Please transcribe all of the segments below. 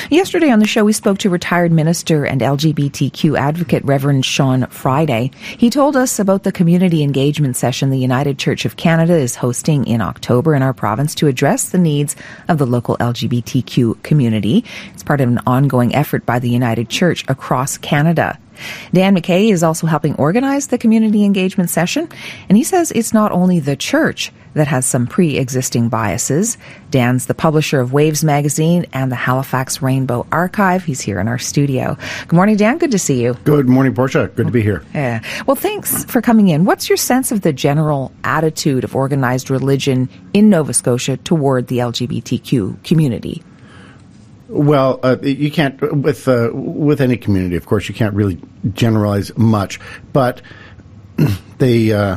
Yesterday on the show, we spoke to retired minister and LGBTQ advocate Reverend Sean Friday. He told us about the community engagement session the United Church of Canada is hosting in October in our province to address the needs of the local LGBTQ community. It's part of an ongoing effort by the United Church across Canada. Dan McKay is also helping organize the community engagement session, and he says it's not only the church that has some pre-existing biases. Dan's the publisher of Waves magazine and the Halifax Rainbow Archive. He's here in our studio. Good morning, Dan. Good to see you. Good morning, Portia. Good to be here. Yeah. Well, thanks for coming in. What's your sense of the general attitude of organized religion in Nova Scotia toward the LGBTQ community? Well, you can't, with any community, of course, you can't really generalize much, but there's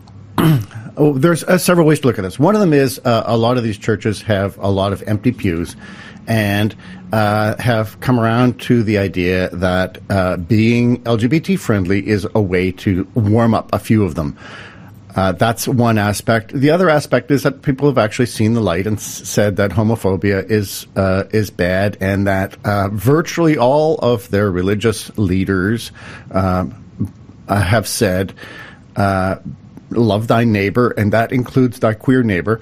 several ways to look at this. One of them is a lot of these churches have a lot of empty pews and have come around to the idea that being LGBT friendly is a way to warm up a few of them. That's one aspect. The other aspect is that people have actually seen the light and said that homophobia is bad, and that virtually all of their religious leaders have said, love thy neighbor, and that includes thy queer neighbor.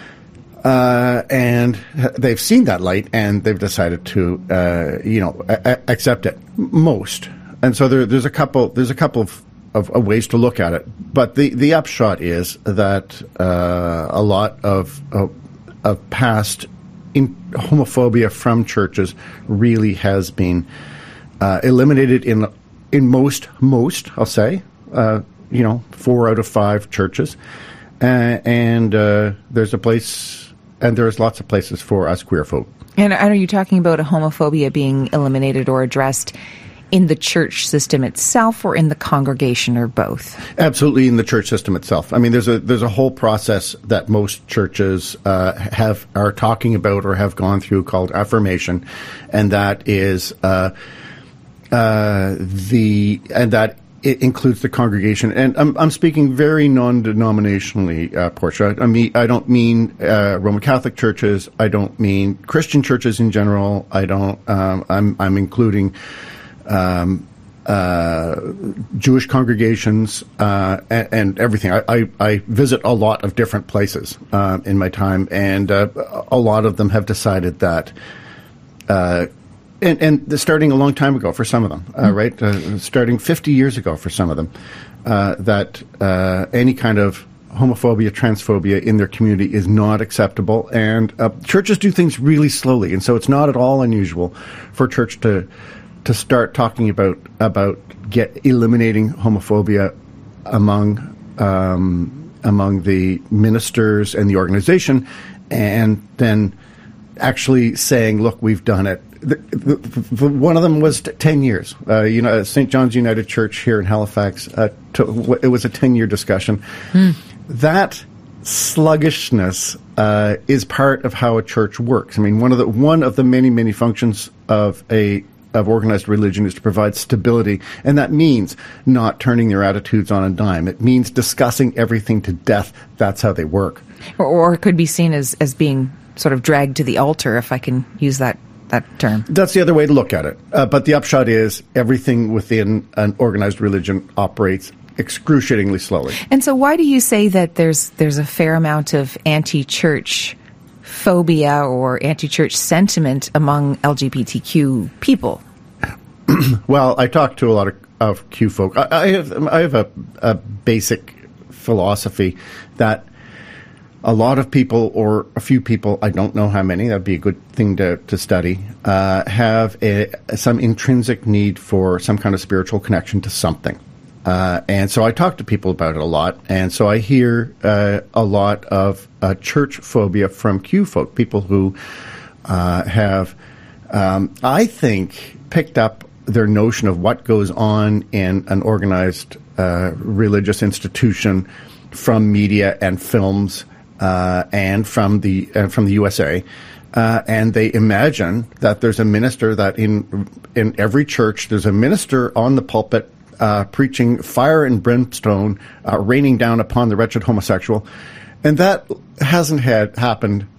And they've seen that light, and they've decided to, accept it. Most. And so there's a couple of ways to look at it, but the upshot is that a lot of past homophobia from churches really has been eliminated in most I'll say 4 out of 5 churches, and there's lots of places for us queer folk. And are you talking about a homophobia being eliminated or addressed in the church system itself, or in the congregation, or both? Absolutely, in the church system itself. I mean, there's a whole process that most churches are talking about or have gone through called affirmation, and that is it includes the congregation. And I'm speaking very non-denominationally, Portia. I mean, I don't mean Roman Catholic churches. I don't mean Christian churches in general. I don't. I'm including Jewish congregations, and everything. I visit a lot of different places in my time, and a lot of them have decided that, and starting a long time ago for some of them, right? Starting 50 years ago for some of them, that any kind of homophobia, transphobia in their community is not acceptable, and churches do things really slowly, and so it's not at all unusual for church to start talking about eliminating homophobia among the ministers and the organization, and then actually saying, "Look, we've done it." One of them was 10 years. St. John's United Church here in Halifax. It was a 10-year discussion. That sluggishness is part of how a church works. I mean, one of the many functions of organized religion is to provide stability, and that means not turning their attitudes on a dime. It means discussing everything to death. That's how they work. Or it could be seen as being sort of dragged to the altar, if I can use that term. That's the other way to look at it. But the upshot is everything within an organized religion operates excruciatingly slowly. And so why do you say that there's a fair amount of anti-church phobia or anti-church sentiment among LGBTQ people? Well, I talk to a lot of Q folk. I have a basic philosophy that a lot of people, or a few people, I don't know how many, that'd be a good thing to study, have some intrinsic need for some kind of spiritual connection to something. And so I talk to people about it a lot, and so I hear a lot of church phobia from Q folk, people who have, I think, picked up their notion of what goes on in an organized religious institution from media and films and from the USA. And they imagine that there's a minister, that in every church there's a minister on the pulpit preaching fire and brimstone raining down upon the wretched homosexual. And that hasn't happened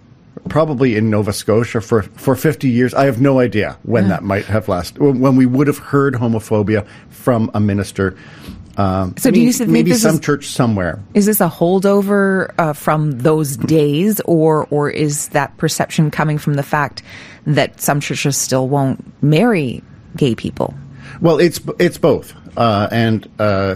probably in Nova Scotia for 50 years. I have no idea when that might have lasted, when we would have heard homophobia from a minister. So do you think maybe this some church somewhere? Is this a holdover from those days, or is that perception coming from the fact that some churches still won't marry gay people? Well, it's both, and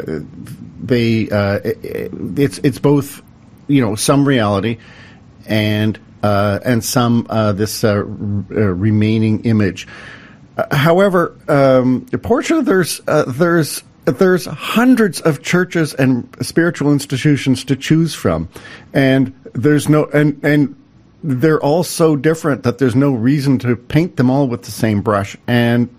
it's both. Some reality, and some this remaining image. However, fortunately, there's hundreds of churches and spiritual institutions to choose from, and there's no and they're all so different that there's no reason to paint them all with the same brush. And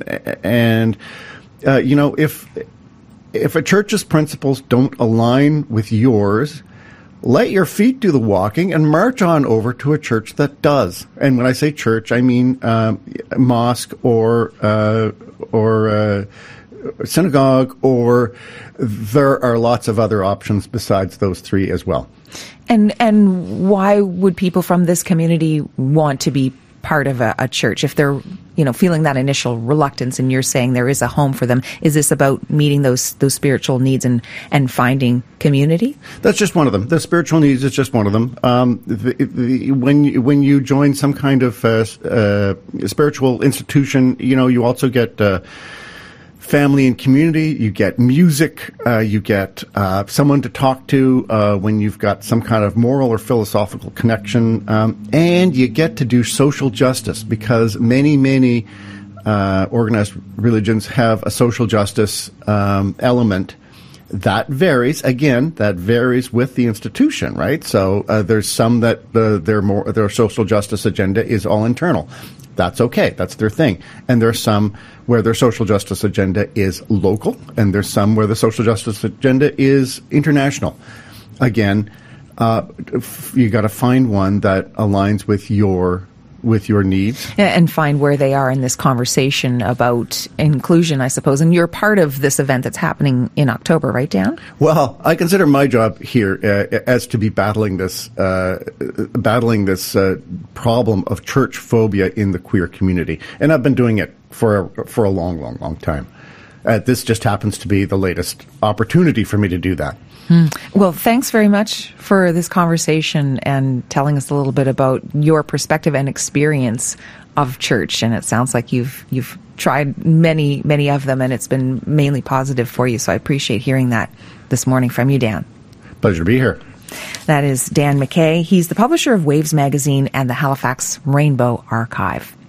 if a church's principles don't align with yours, let your feet do the walking and march on over to a church that does. And when I say church, I mean mosque or synagogue, or there are lots of other options besides those three as well. And why would people from this community want to be part of a church if they're feeling that initial reluctance, and you're saying there is a home for them? Is this about meeting those spiritual needs and finding community? That's just one of them. The spiritual needs is just one of them. When you join some kind of spiritual institution, you also get family and community, you get music, you get someone to talk to when you've got some kind of moral or philosophical connection, and you get to do social justice, because many organized religions have a social justice element. That varies with the institution, right? So there's some that their social justice agenda is all internal. That's okay. That's their thing. And there's some where their social justice agenda is local, and there's some where the social justice agenda is international. Again, you got to find one that aligns with your needs. And find where they are in this conversation about inclusion, I suppose. And you're part of this event that's happening in October, right, Dan? Well, I consider my job here as to be battling this problem of church phobia in the queer community. And I've been doing it for a long time. This just happens to be the latest opportunity for me to do that. Well, thanks very much for this conversation and telling us a little bit about your perspective and experience of church. And it sounds like you've tried many of them, and it's been mainly positive for you. So I appreciate hearing that this morning from you, Dan. Pleasure to be here. That is Dan McKay. He's the publisher of Waves Magazine and the Halifax Rainbow Archive.